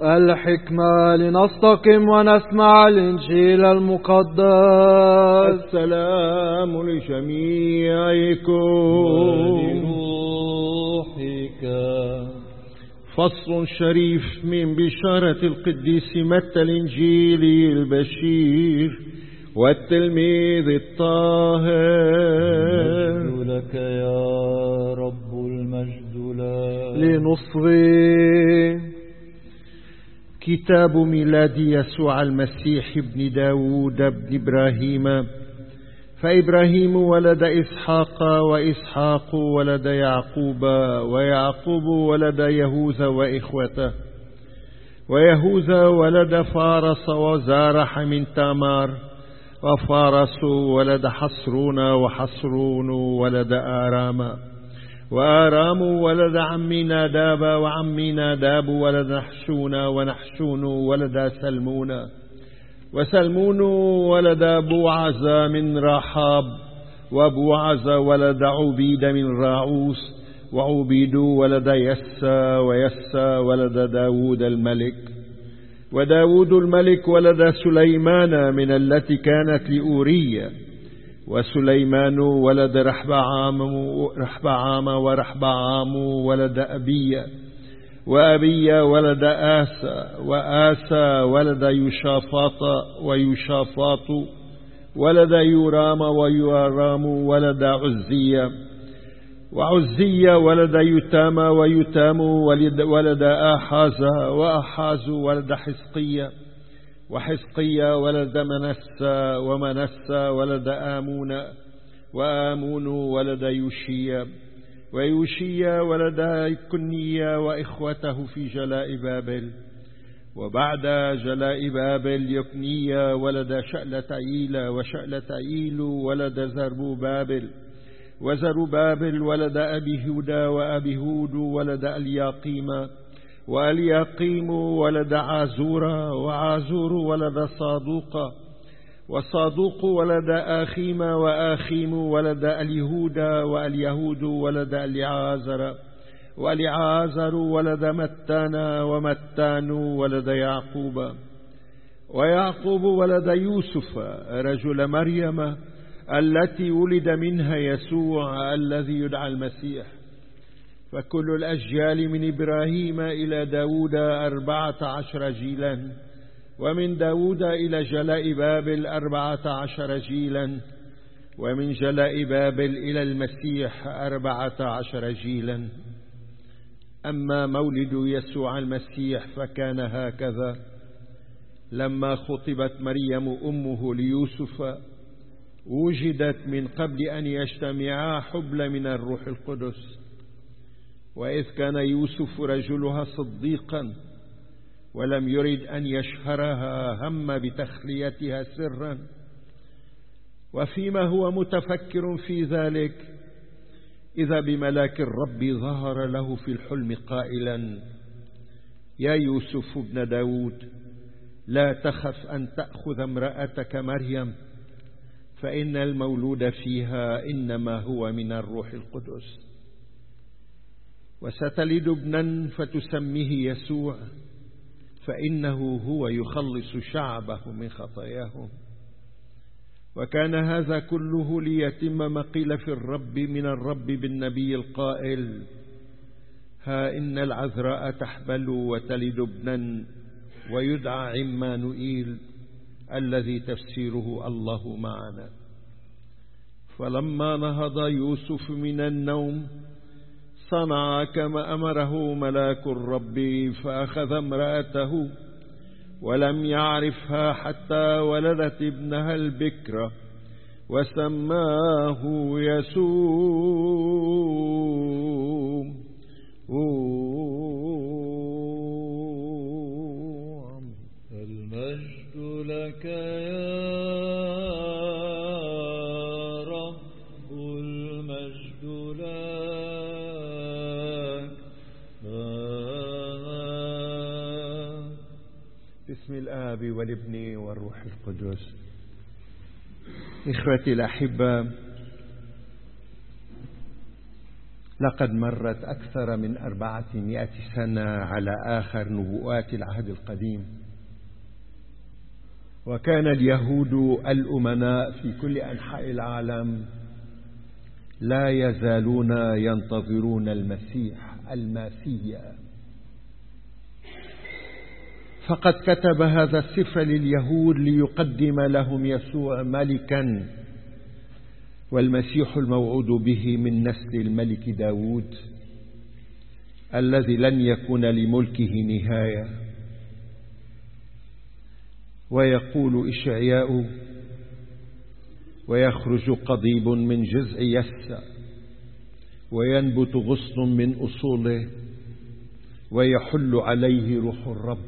الحكمة لنستقم ونسمع الإنجيل المقدس. السلام لجميعكم ولروحك. فصل شريف من بشارة القديس متى الإنجيل البشير والتلميذ الطاهر. المجد لك يا رب، المجد لك. لنصغي. كتاب ميلاد يسوع المسيح ابن داود ابن إبراهيم. فإبراهيم ولد إسحاق، وإسحاق ولد يعقوب، ويعقوب ولد يهوذا وإخوته، ويهوذا ولد فارس وزارح من تامار، وفارس ولد حصرون، وحصرون ولد آرام، وآرام ولد عمي ناداب، وعمي ناداب ولد نحشون، ونحشون ولد سلمون، وسلمون ولد بوعز من رحاب، وبوعز ولد عبيد من راعوس، وعبيد ولد يسى، ويسى ولد داود الملك، وداود الملك ولد سليمان من التي كانت لأورية، وسليمان ولد رحبعام، ورحبعام ولد أبية، وأبي ولد آسى، وآسى ولد يشافاط، ويشافاط ولد يورام، ويورام ولد عزية، وعزي ولد يتام، ويتام ولد آحاز، وآحاز ولد حزقية، وحزقية ولد منسى، ومنسى ولد آمون، وآمون ولد يوشيا، ويوشيا ولد كنية وإخوته في جلاء بابل. وبعد جلاء بابل يكنية ولد شألتعيل، وشألتعيل ولد زربابل، وزربابل ولد أبيهودا، وأبيهود ولد الياقيم، والياقيم ولد عازور، وعازور ولد صادوق، وصادوق ولد آخيم، وآخيم ولد اليهودا، واليهود ولد اليعازر، واليعازر ولد متان، ومتان ولد يعقوب، ويعقوب ولد يوسف رجل مريم التي ولد منها يسوع الذي يدعى المسيح. فكل الأجيال من إبراهيم إلى داود 14 جيلا، ومن داود إلى جلاء بابل 14 جيلا، ومن جلاء بابل إلى المسيح 14 جيلا. أما مولد يسوع المسيح فكان هكذا: لما خطبت مريم أمه ليوسف وجدت من قبل أن يجتمعا حبل من الروح القدس. وإذ كان يوسف رجلها صديقا ولم يرد أن يشهرها، هم بتخليتها سرا. وفيما هو متفكر في ذلك إذا بملاك الرب ظهر له في الحلم قائلا: يا يوسف ابن داود، لا تخف أن تأخذ امرأتك مريم، فإن المولود فيها إنما هو من الروح القدس، وستلد ابنا فتسميه يسوع، فإنه هو يخلص شعبه من خطاياهم. وكان هذا كله ليتم ما قيل في الرب من الرب بالنبي القائل: ها إن العذراء تحبل وتلد ابنا ويدعى عمانوئيل، الذي تفسيره الله معنا. فلما نهض يوسف من النوم صنع كما أمره ملاك الرب، فأخذ امرأته ولم يعرفها حتى ولدت ابنها البكرة، وسماه يسوع. المجد لك يا رب، المجد لك. بسم الآب والابن والروح القدس. إخوتي الأحبة، لقد مرت أكثر من 400 سنة على آخر نبوءات العهد القديم، وكان اليهود الأمناء في كل أنحاء العالم لا يزالون ينتظرون المسيح الماسيا. فقد كتب هذا السفر لليهود ليقدم لهم يسوع ملكا، والمسيح الموعود به من نسل الملك داود الذي لن يكون لملكه نهاية. ويقول إشعياء: ويخرج قضيب من جذع يسى، وينبت غصن من أصوله، ويحل عليه روح الرب،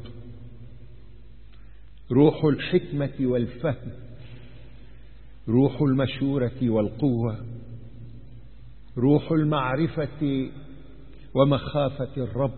روح الحكمة والفهم، روح المشورة والقوة، روح المعرفة ومخافة الرب.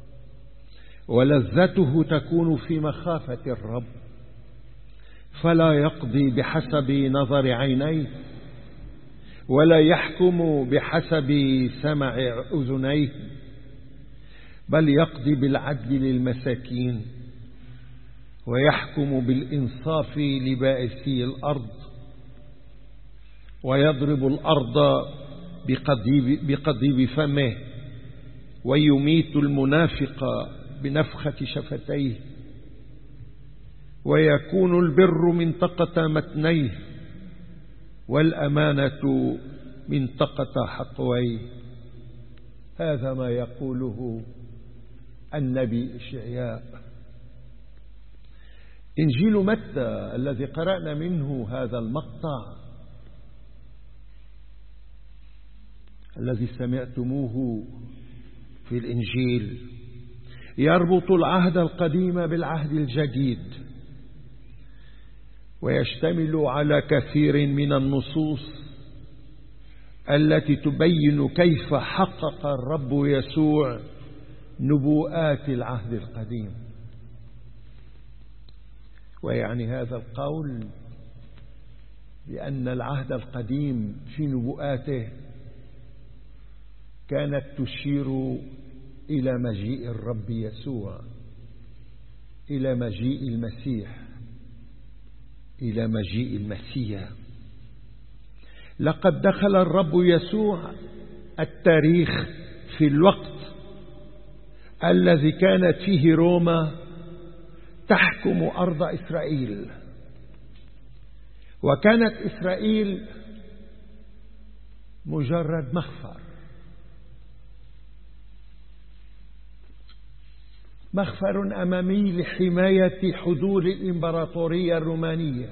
ولذته تكون في مخافة الرب، فلا يقضي بحسب نظر عينيه، ولا يحكم بحسب سمع أذنيه، بل يقضي بالعدل للمساكين، ويحكم بالإنصاف لبائسي الأرض، ويضرب الأرض بقضيب فمه، ويميت المنافق بنفخة شفتيه. ويكون البر منطقة متنيه، والأمانة منطقة حقويه. هذا ما يقوله النبي إشعياء. إنجيل متى الذي قرأنا منه هذا المقطع الذي سمعتموه في الإنجيل يربط العهد القديم بالعهد الجديد، ويشتمل على كثير من النصوص التي تبين كيف حقق الرب يسوع نبوءات العهد القديم. ويعني هذا القول بأن العهد القديم في نبوءاته كانت تشير إلى مجيء الرب يسوع، إلى مجيء المسيح، إلى مجيء المسيح. لقد دخل الرب يسوع التاريخ في الوقت الذي كانت فيه روما تحكم أرض إسرائيل، وكانت إسرائيل مجرد مخفر أمامي لحماية حدود الإمبراطورية الرومانية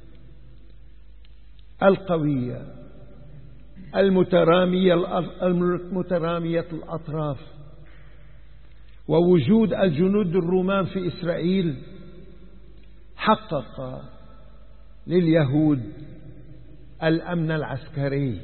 القوية المترامية الأطراف. ووجود الجنود الرومان في إسرائيل حقق لليهود الأمن العسكري،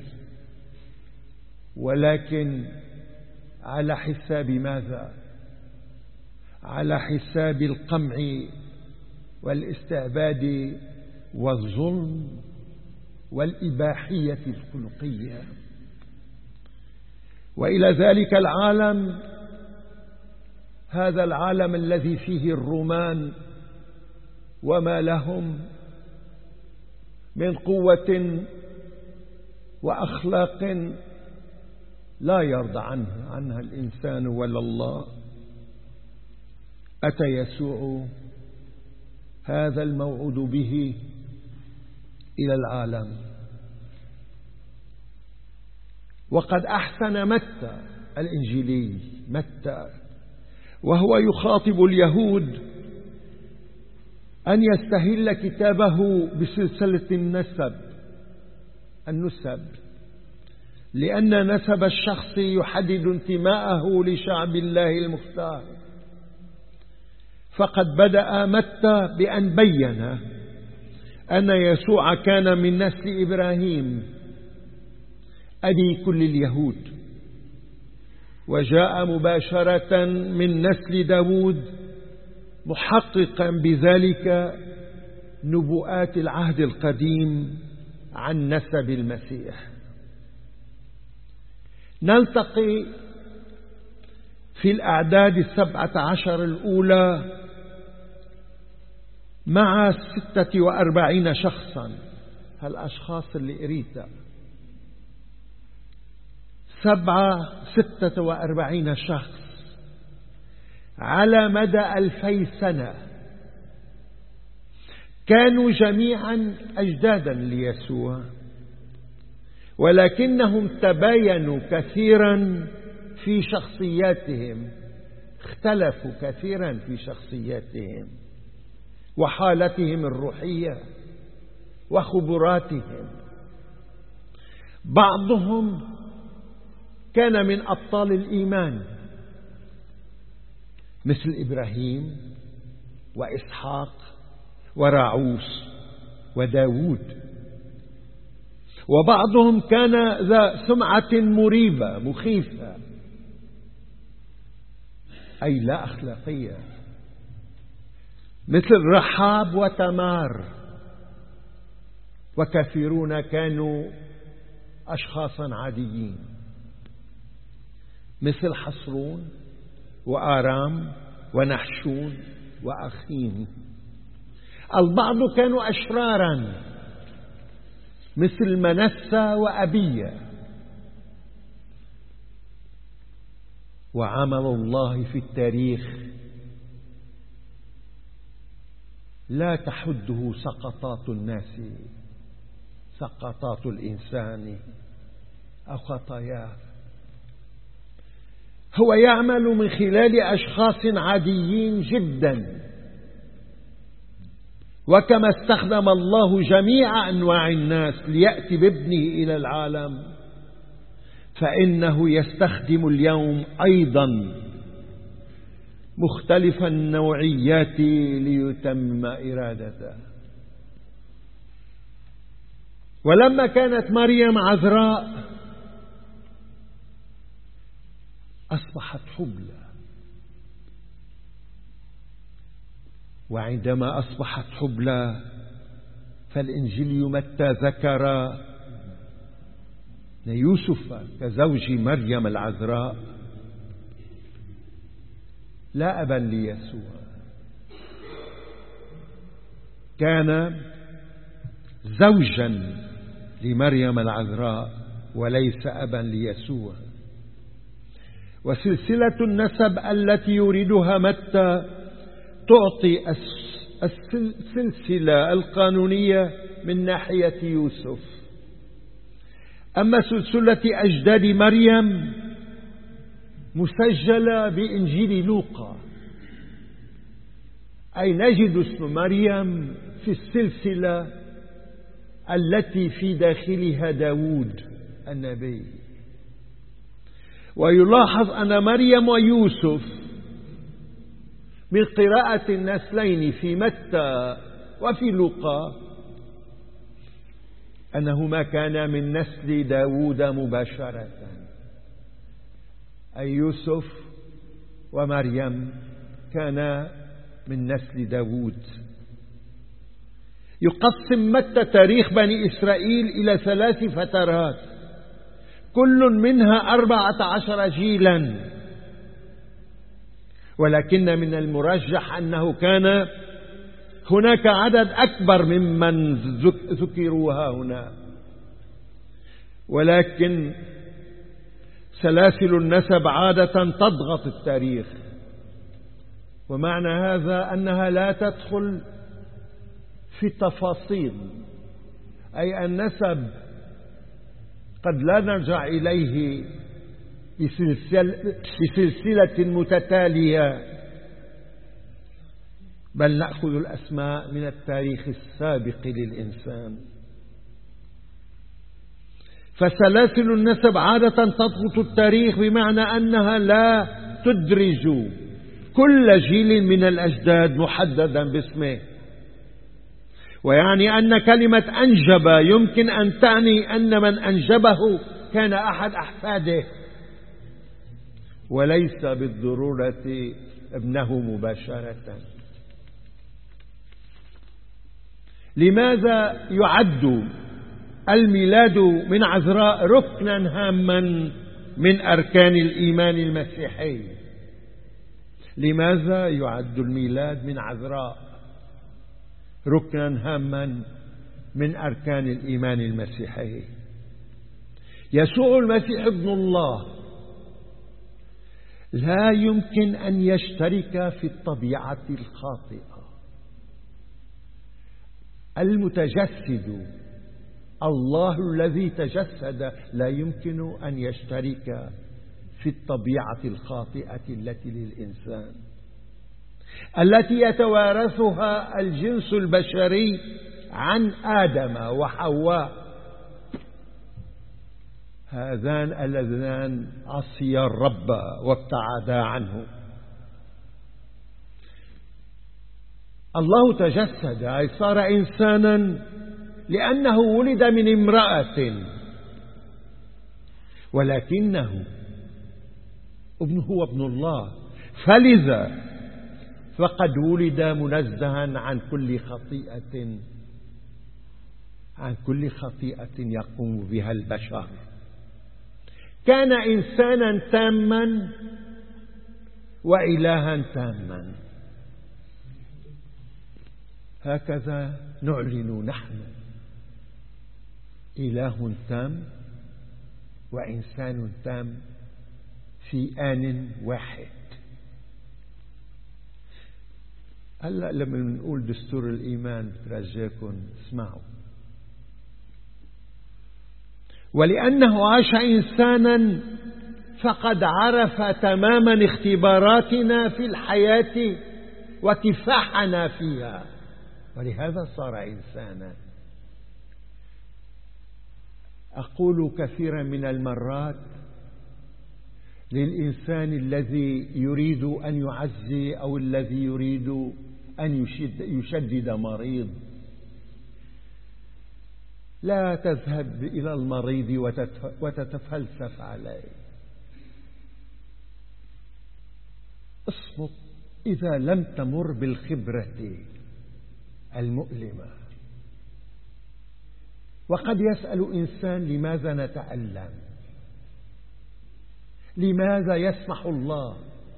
ولكن على حساب ماذا؟ على حساب القمع والاستعباد والظلم والإباحية الخلقية. وإلى ذلك العالم، هذا العالم الذي فيه الرومان وما لهم من قوة وأخلاق لا يرضى عنها الإنسان ولا الله، أتى يسوع هذا الموعود به إلى العالم. وقد أحسن متى الإنجيلي وهو يخاطب اليهود أن يستهل كتابه بسلسلة النسب، لأن نسب الشخص يحدد انتماءه لشعب الله المختار. فقد بدأ متى بأن بين أن يسوع كان من نسل إبراهيم أبي كل اليهود، وجاء مباشرة من نسل داود، محققا بذلك نبوءات العهد القديم عن نسب المسيح. نلتقي في الأعداد 17 الأولى مع 46 شخصا. هالأشخاص اللي قريتها 46 شخص على مدى 2000 سنة كانوا جميعا أجدادا ليسوع، ولكنهم تباينوا كثيرا في شخصياتهم، اختلفوا كثيرا في شخصياتهم وحالتهم الروحية وخبراتهم. بعضهم كان من أبطال الإيمان مثل إبراهيم وإسحاق وراعوس وداود، وبعضهم كان ذا سمعة مريبة مخيفة، أي لا أخلاقية، مثل رحاب وتمار. وكثيرون كانوا أشخاصا عاديين مثل حصرون وآرام ونحشون وأخيم. البعض كانوا أشرارا مثل منسى وأبية. وعمل الله في التاريخ لا تحده سقطات الناس، سقطات الإنسان أو خطاياه. هو يعمل من خلال أشخاص عاديين جدا، وكما استخدم الله جميع أنواع الناس ليأتي بابنه إلى العالم، فإنه يستخدم اليوم أيضا مختلف النوعيات ليتم إرادته. ولما كانت مريم عذراء أصبحت حبلى، وعندما أصبحت حبلى فالإنجيل متى ذكر يوسف كزوج مريم العذراء لا أبا ليسوع، كان زوجا لمريم العذراء وليس أبا ليسوع. وسلسلة النسب التي يريدها متى تعطي السلسلة القانونية من ناحية يوسف. أما سلسلة أجداد مريم مسجلة بإنجيل لوقا، أي نجد اسم مريم في السلسلة التي في داخلها داود النبي. ويلاحظ أن مريم ويوسف من قراءة النسلين في متى وفي لوقا أنهما كانا من نسل داود مباشرة، أي يوسف ومريم كانا من نسل داود. يقسم متى تاريخ بني إسرائيل إلى 3 فترات، كل منها 14 جيلا، ولكن من المرجح أنه كان هناك عدد أكبر ممن ذكروا هنا. ولكن سلاسل النسب عادة تضغط التاريخ، ومعنى هذا أنها لا تدخل في التفاصيل، أي النسب قد لا نرجع إليه بسلسلة متتالية، بل نأخذ الأسماء من التاريخ السابق للإنسان. فسلاسل النسب عادة تضغط التاريخ، بمعنى أنها لا تدرج كل جيل من الأجداد محددا باسمه. ويعني أن كلمة أنجب يمكن أن تعني أن من أنجبه كان أحد أحفاده، وليس بالضرورة ابنه مباشرة. لماذا يعد الميلاد من عذراء ركنا هاما من أركان الإيمان المسيحي. لماذا يعد الميلاد من عذراء ركنا هاما من أركان الإيمان المسيحي؟ يسوع المسيح ابن الله لا يمكن أن يشترك في الطبيعة الخاطئة. المتجسد الله الذي تجسد لا يمكن أن يشترك في الطبيعة الخاطئة التي للإنسان، التي يتوارثها الجنس البشري عن آدم وحواء، هذان اللذان عصيا الرب وابتعدا عنه. الله تجسد أي صار إنسانا لأنه ولد من امرأة، ولكنه هو ابن الله، فلذا فقد ولد منزها عن كل خطيئة يقوم بها البشر. كان إنسانا تاما وإلها تاما. هكذا نعلن نحن إله تام وإنسان تام في آن واحد. هلأ لما نقول دستور الإيمان ترجاكم اسمعوا. ولأنه عاش إنسانا فقد عرف تماما اختباراتنا في الحياة وكفاحنا فيها، ولهذا صار إنسانا. أقول كثيرا من المرات للإنسان الذي يريد أن يعزي أو الذي يريد أن يشدد مريض: لا تذهب إلى المريض وتتفلسف عليه، اصمت إذا لم تمر بالخبرة المؤلمة. وقد يسأل إنسان: لماذا نتألم؟ لماذا يسمح الله؟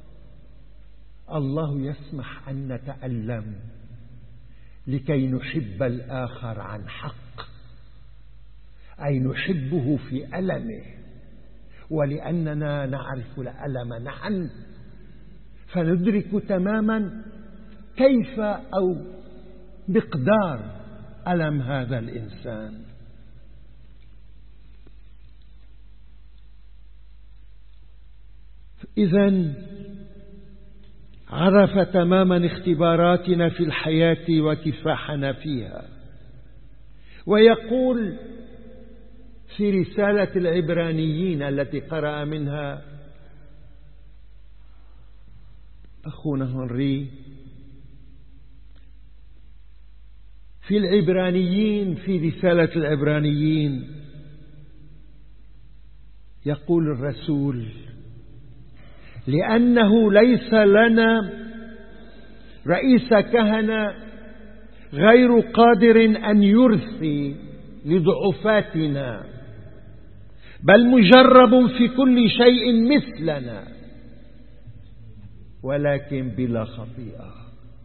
الله يسمح أن نتألم لكي نحب الآخر عن حق، أي نحبه في ألمه، ولأننا نعرف الألم نحن فندرك تماما كيف أو مقدار ألم هذا الإنسان. إذن عرف تماما اختباراتنا في الحياة وكفاحنا فيها. ويقول في رسالة العبرانيين التي قرأ منها أخونا هنري، في العبرانيين، في رسالة العبرانيين يقول الرسول: لأنه ليس لنا رئيس كهنة غير قادر أن يرثي لضعفاتنا، بل مجرب في كل شيء مثلنا ولكن بلا خطيئة.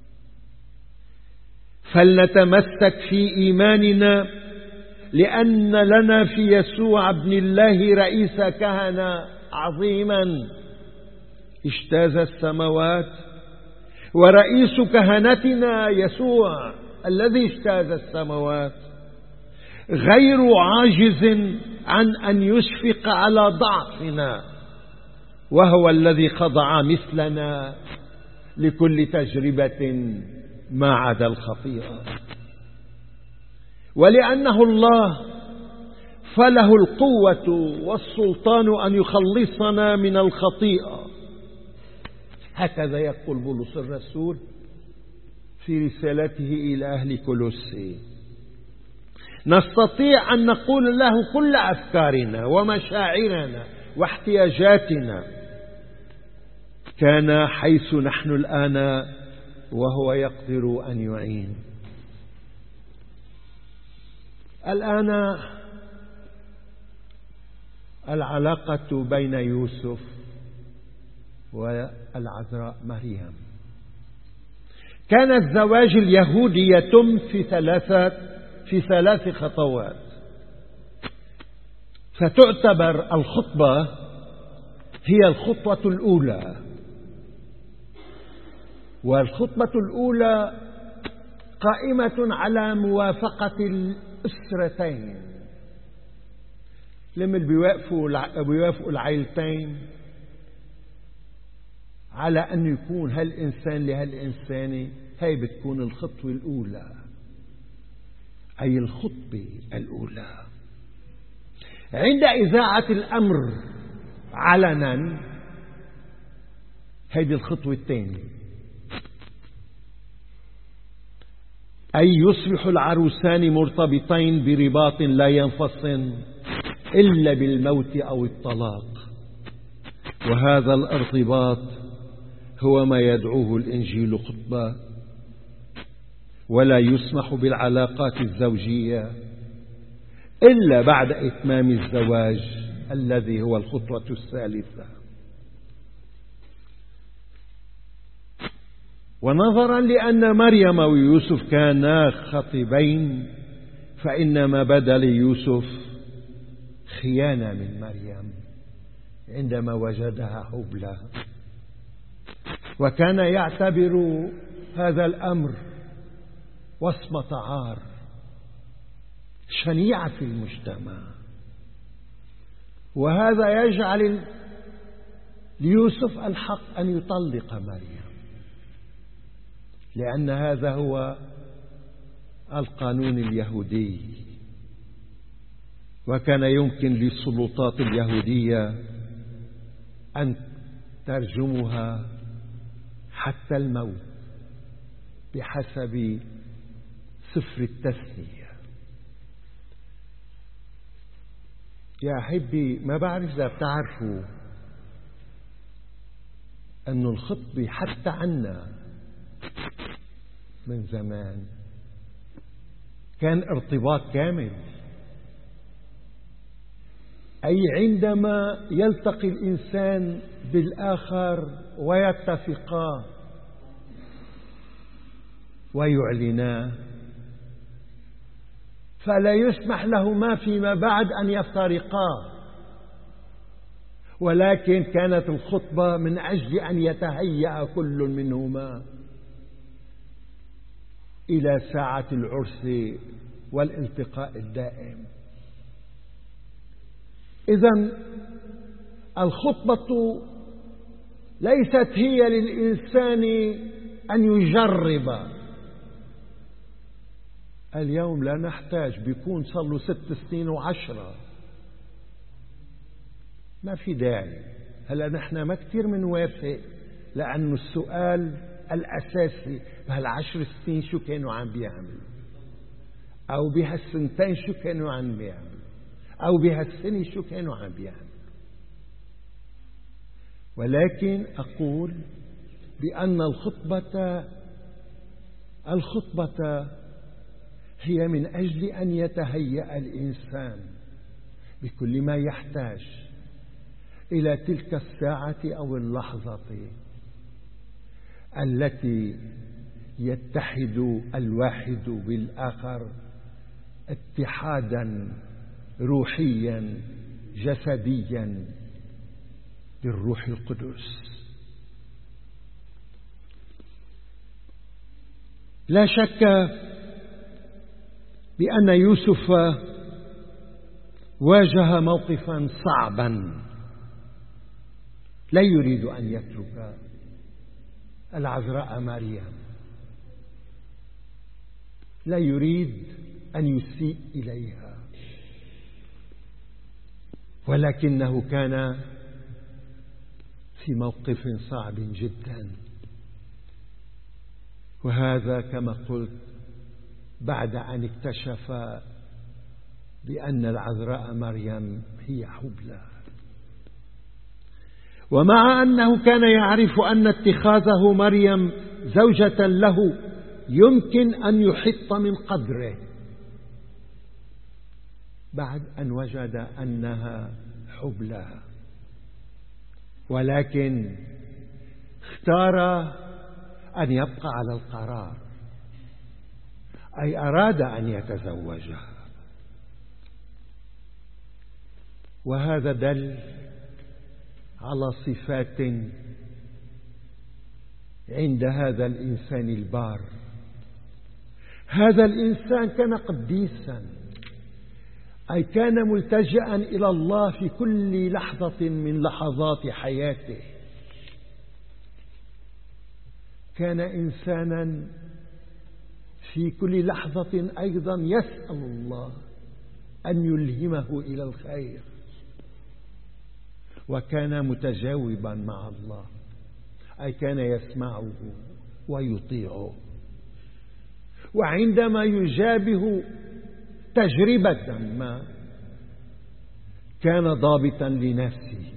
فلنتمسك في إيماننا، لأن لنا في يسوع ابن الله رئيس كهنة عظيما اجتاز السماوات، ورئيس كهنتنا يسوع الذي اجتاز السماوات غير عاجز عن أن يشفق على ضعفنا، وهو الذي خضع مثلنا لكل تجربة ما عدا الخطيئة. ولأنه الله فله القوة والسلطان أن يخلصنا من الخطيئة. هكذا يقول بولس الرسول في رسالته إلى أهل كولوسي: نستطيع أن نقول له كل أفكارنا ومشاعرنا واحتياجاتنا، كان حيث نحن الآن وهو يقدر أن يعين. الآن العلاقة بين يوسف والعذراء مريم. كان الزواج اليهودي يتم في ثلاث خطوات. فتعتبر الخطبة هي الخطوة الأولى، والخطبة الأولى قائمة على موافقة الأسرتين. لما بيوافقوا العائلتين على أن يكون هالإنسان لهالإنسانة، هاي بتكون الخطوة الأولى، أي الخطبة الأولى. عند إذاعة الأمر علنا، هذه الخطوة الثانية، أي يصبح العروسان مرتبطين برباط لا ينفصل إلا بالموت أو الطلاق. وهذا الارتباط هو ما يدعوه الإنجيل خطبة. ولا يسمح بالعلاقات الزوجية إلا بعد إتمام الزواج الذي هو الخطوة الثالثة. ونظرا لأن مريم ويوسف كانا خطيبين، فإنما بدا ليوسف خيانة من مريم عندما وجدها حبلى، وكان يعتبر هذا الأمر وصمة عار شنيعة في المجتمع. وهذا يجعل ليوسف الحق أن يطلق مريم، لأن هذا هو القانون اليهودي. وكان يمكن للسلطات اليهودية أن ترجمها حتى الموت بحسب سفر التثنية. يا أحبي، ما بعرف إذا بتعرفوا أن الخطبة حتى عنا من زمان كان ارتباط كامل، أي عندما يلتقي الإنسان بالآخر ويتفقا ويعلنا، فلا يسمح لهما فيما بعد أن يفترقا، ولكن كانت الخطبة من أجل أن يتهيأ كل منهما إلى ساعة العرس والالتقاء الدائم. إذن الخطبة ليست هي للإنسان أن يجرب. اليوم لا نحتاج، بيكون صار له 6 سنين و10، ما في داعي. هلا نحن ما كتير منوافق، لأنه السؤال الأساسي بهال10 سنين شو كانوا عم بيعملوا، أو بهالسنتين شو كانوا عم بيعملوا، أو بهالسنة شو كانوا عم بيعملوا. ولكن أقول بأن الخطبة هي من أجل أن يتهيأ الإنسان بكل ما يحتاج إلى تلك الساعة أو اللحظة التي يتحد الواحد بالآخر اتحادا روحيا جسديا بالروح القدس. لا شك بأن يوسف واجه موقفا صعبا، لا يريد أن يترك العذراء مريم، لا يريد أن يسيء إليها، ولكنه كان في موقف صعب جدا. وهذا كما قلت بعد أن اكتشف بأن العذراء مريم هي حبلى. ومع أنه كان يعرف أن اتخاذه مريم زوجة له يمكن أن يحط من قدره، بعد أن وجد أنها حبلى، ولكن اختار أن يبقى على القرار، أي أراد أن يتزوجها. وهذا دل على صفات عند هذا الإنسان البار. هذا الإنسان كان قديسا، أي كان ملتجئا إلى الله في كل لحظة من لحظات حياته. كان إنسانا في كل لحظة أيضا يسأل الله أن يلهمه إلى الخير، وكان متجاوبا مع الله، أي كان يسمعه ويطيعه. وعندما يجابه تجربة ما كان ضابطا لنفسه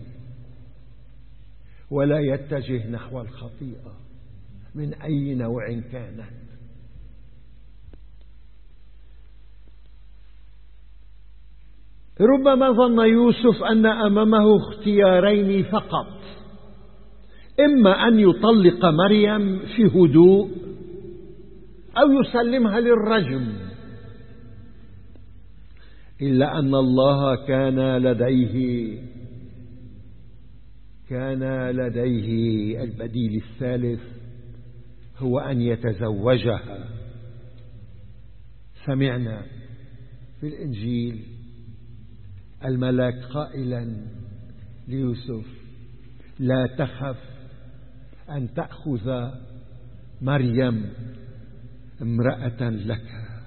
ولا يتجه نحو الخطيئة من أي نوع كانت. ربما ظن يوسف أن أمامه اختيارين فقط، إما أن يطلق مريم في هدوء أو يسلمها للرجم، إلا أن الله كان لديه البديل الثالث، هو أن يتزوجها. سمعنا في الإنجيل الملاك قائلا ليوسف: لا تخف أن تأخذ مريم امرأة لك.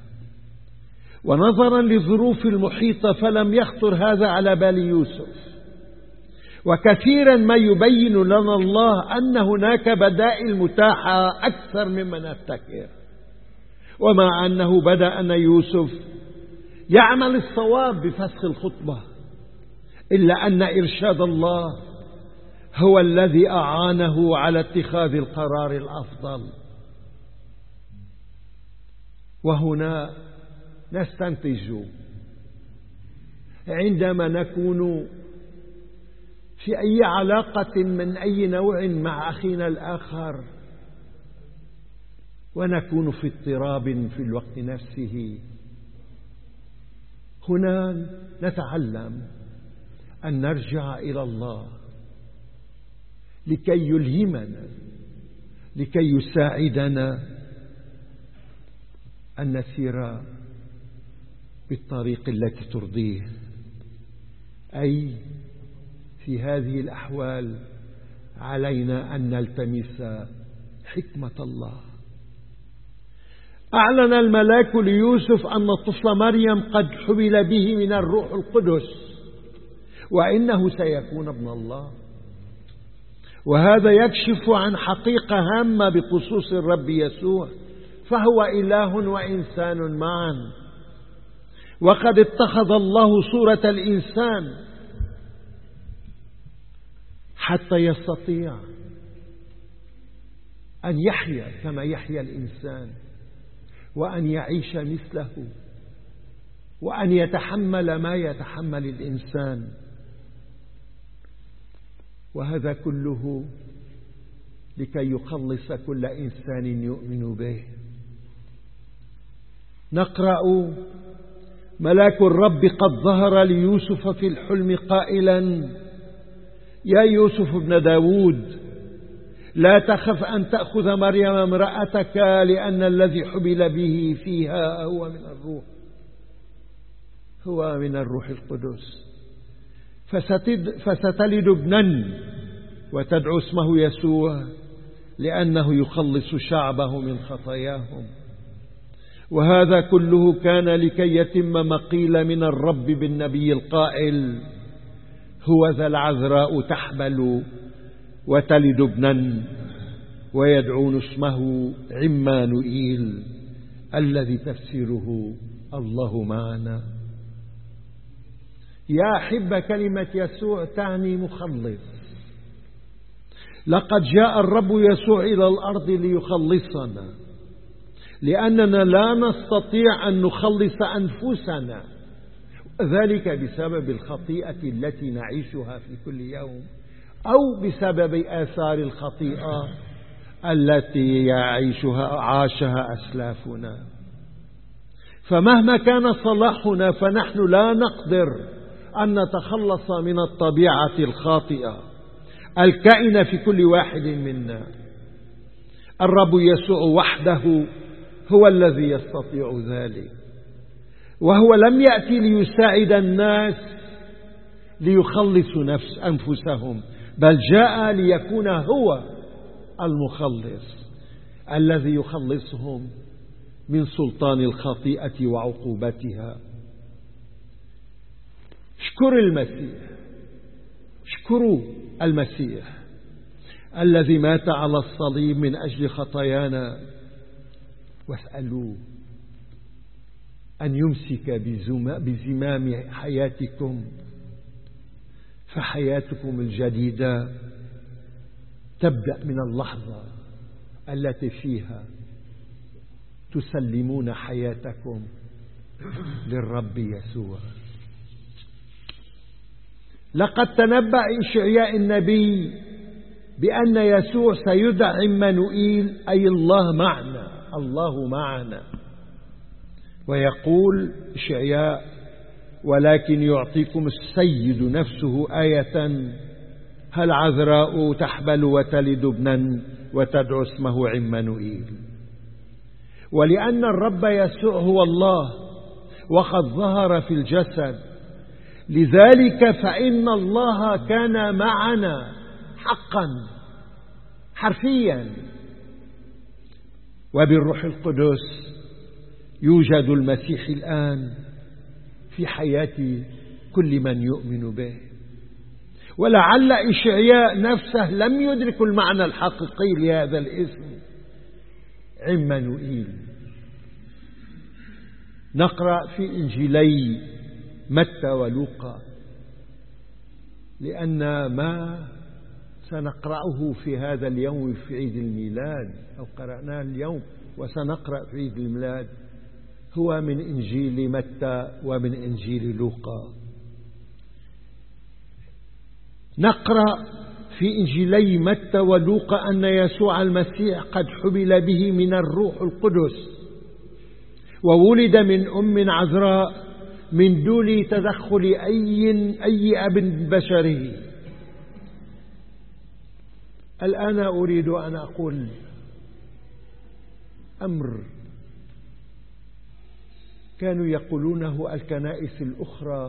ونظرا للظروف المحيطة فلم يخطر هذا على بال يوسف. وكثيرا ما يبين لنا الله أن هناك بدائل متاحة أكثر مما نفتكر. ومع أنه بدأ أن يوسف يعمل الصواب بفسخ الخطبة، إلا أن إرشاد الله هو الذي أعانه على اتخاذ القرار الأفضل. وهنا نستنتج عندما نكون في أي علاقة من أي نوع مع أخينا الآخر ونكون في اضطراب في الوقت نفسه، هنا نتعلم أن نرجع إلى الله لكي يلهمنا، لكي يساعدنا أن نسير بالطريق التي ترضيه. أي في هذه الأحوال علينا أن نلتمس حكمة الله. أعلن الملاك ليوسف أن الطفل مريم قد حبل به من الروح القدس، وإنه سيكون ابن الله. وهذا يكشف عن حقيقة هامة بخصوص الرب يسوع، فهو إله وإنسان معا. وقد اتخذ الله صورة الإنسان حتى يستطيع أن يحيا كما يحيا الإنسان، وأن يعيش مثله، وأن يتحمل ما يتحمل الإنسان. وهذا كله لكي يخلص كل إنسان يؤمن به. نقرأ: ملاك الرب قد ظهر ليوسف في الحلم قائلا: يا يوسف ابن داود، لا تخف أن تأخذ مريم امرأتك، لأن الذي حبل به فيها هو من الروح القدس. فستلد ابنا وتدعو اسمه يسوع، لأنه يخلص شعبه من خطاياهم. وهذا كله كان لكي يتم ما قيل من الرب بالنبي القائل: هو ذا العذراء تحبل وتلد ابنا ويدعون اسمه عمانوئيل، الذي تفسيره الله معنا. يا أحبة، كلمة يسوع تعني مخلص. لقد جاء الرب يسوع إلى الأرض ليخلصنا، لأننا لا نستطيع أن نخلص أنفسنا، ذلك بسبب الخطيئة التي نعيشها في كل يوم، أو بسبب آثار الخطيئة التي عاشها أسلافنا. فمهما كان صلاحنا فنحن لا نقدر أن نتخلص من الطبيعة الخاطئة الكائنة في كل واحد منا. الرب يسوع وحده هو الذي يستطيع ذلك، وهو لم يأتي ليساعد الناس ليخلصوا أنفسهم، بل جاء ليكون هو المخلص الذي يخلصهم من سلطان الخطيئة وعقوبتها. اشكروا المسيح، اشكروا المسيح الذي مات على الصليب من أجل خطايانا، واسألوه أن يمسك بزمام حياتكم، فحياتكم الجديدة تبدأ من اللحظة التي فيها تسلمون حياتكم للرب يسوع. لقد تنبأ إشعياء النبي بأن يسوع سيدعى عمانوئيل، أي الله معنا، الله معنا. ويقول إشعياء: ولكن يعطيكم السيد نفسه آية، هل عذراء تحبل وتلد ابنا وتدعو اسمه عمانوئيل. ولأن الرب يسوع هو الله وقد ظهر في الجسد، لذلك فإن الله كان معنا حقا حرفيا، وبالروح القدس يوجد المسيح الآن في حياة كل من يؤمن به. ولعل إشعياء نفسه لم يدرك المعنى الحقيقي لهذا الاسم عمانوئيل. نقرأ في إنجيلي متى ولوقا، لأن ما سنقرأه في هذا اليوم في عيد الميلاد، أو قرأناه اليوم وسنقرأ في عيد الميلاد، هو من إنجيل متى ومن إنجيل لوقا. نقرأ في إنجيلي متى ولوقا أن يسوع المسيح قد حبل به من الروح القدس، وولد من أم عذراء من دون تدخل أي أب بشري. الآن أريد أن أقول أمر كانوا يقولونه الكنائس الأخرى،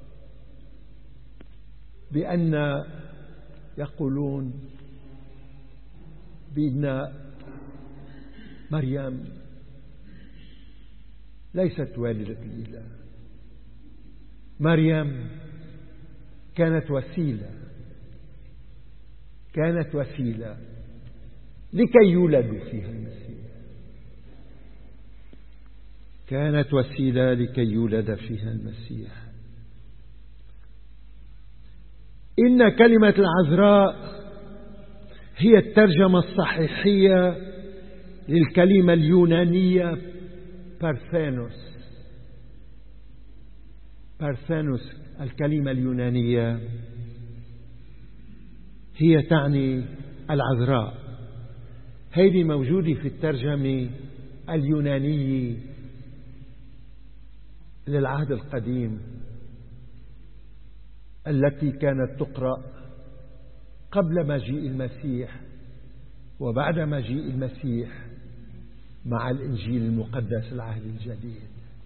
بأن يقولون بأن مريم ليست والدة الإله. مريم كانت وسيلة لكي يولد فيها المسيح، كانت وسيلة لكي يولد فيها المسيح. إن كلمة العذراء هي الترجمة الصحيحية للكلمة اليونانية بارثانوس. الكلمة اليونانية هي تعني العذراء. هذه موجودة في الترجمة اليوناني للعهد القديم التي كانت تقرأ قبل مجيء المسيح وبعد مجيء المسيح مع الإنجيل المقدس العهد الجديد.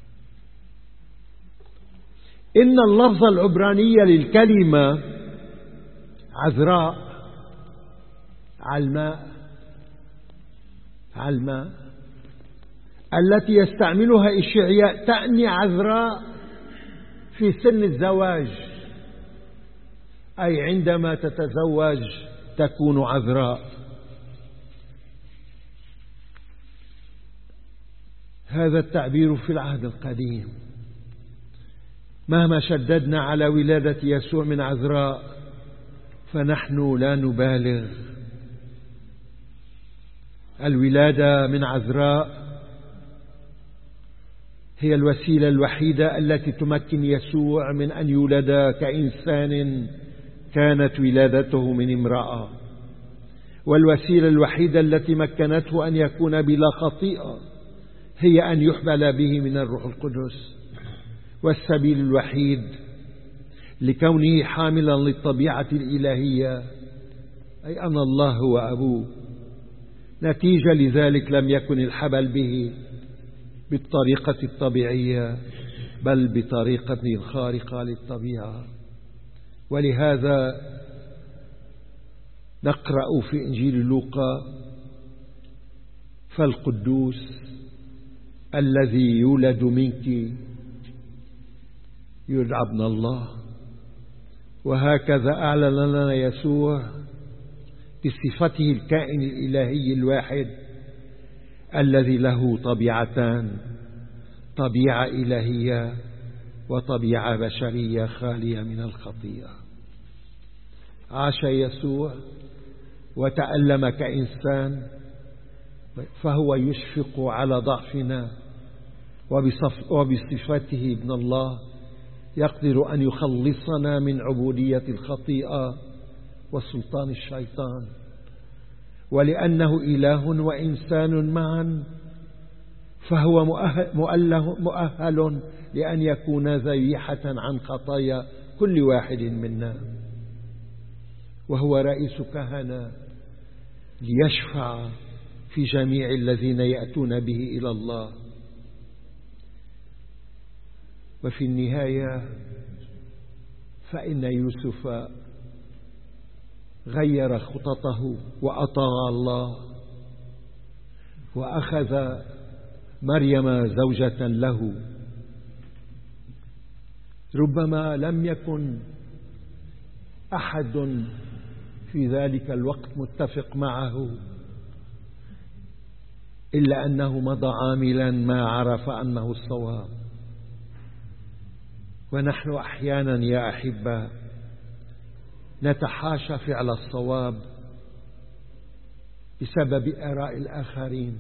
إن اللفظ العبراني للكلمة عذراء علماء التي يستعملها إشعياء تعني عذراء في سن الزواج، أي عندما تتزوج تكون عذراء. هذا التعبير في العهد القديم. مهما شددنا على ولادة يسوع من عذراء فنحن لا نبالغ. الولادة من عذراء هي الوسيلة الوحيدة التي تمكن يسوع من أن يولد كإنسان كانت ولادته من امرأة، والوسيلة الوحيدة التي مكنته أن يكون بلا خطيئة هي أن يحبل به من الروح القدس، والسبيل الوحيد لكونه حاملا للطبيعة الإلهية أي أن الله هو أبوه. نتيجة لذلك لم يكن الحبل به بالطريقة الطبيعية بل بطريقة خارقة للطبيعة. ولهذا نقرأ في إنجيل لوقا: فالقدوس الذي يولد منك يدعى ابن الله. وهكذا أعلن لنا يسوع بصفته الكائن الإلهي الواحد الذي له طبيعتان: طبيعة إلهية وطبيعة بشرية خالية من الخطيئة. عاش يسوع وتألم كإنسان، فهو يشفق على ضعفنا، وبصفته ابن الله يقدر أن يخلصنا من عبودية الخطيئة وسلطان الشيطان. ولأنه إله وإنسان معا فهو مؤهل لأن يكون ذبيحة عن خطايا كل واحد منا، وهو رئيس كهنة ليشفع في جميع الذين يأتون به إلى الله. وفي النهاية فإن يوسف غير خططه وأطاع الله وأخذ مريم زوجة له. ربما لم يكن أحد في ذلك الوقت متفق معه، إلا أنه مضى عاملا ما عرف أنه الصواب. ونحن أحيانا يا أحبة نتحاشى فعل الصواب بسبب آراء الآخرين،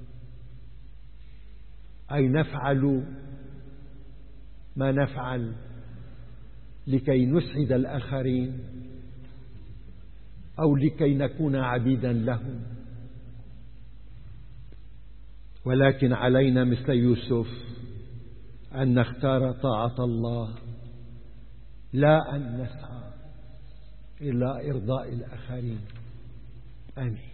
أي نفعل ما نفعل لكي نسعد الآخرين أو لكي نكون عبيدا لهم. ولكن علينا مثل يوسف أن نختار طاعة الله، لا أن نسعى إلى إرضاء الآخرين. آمين.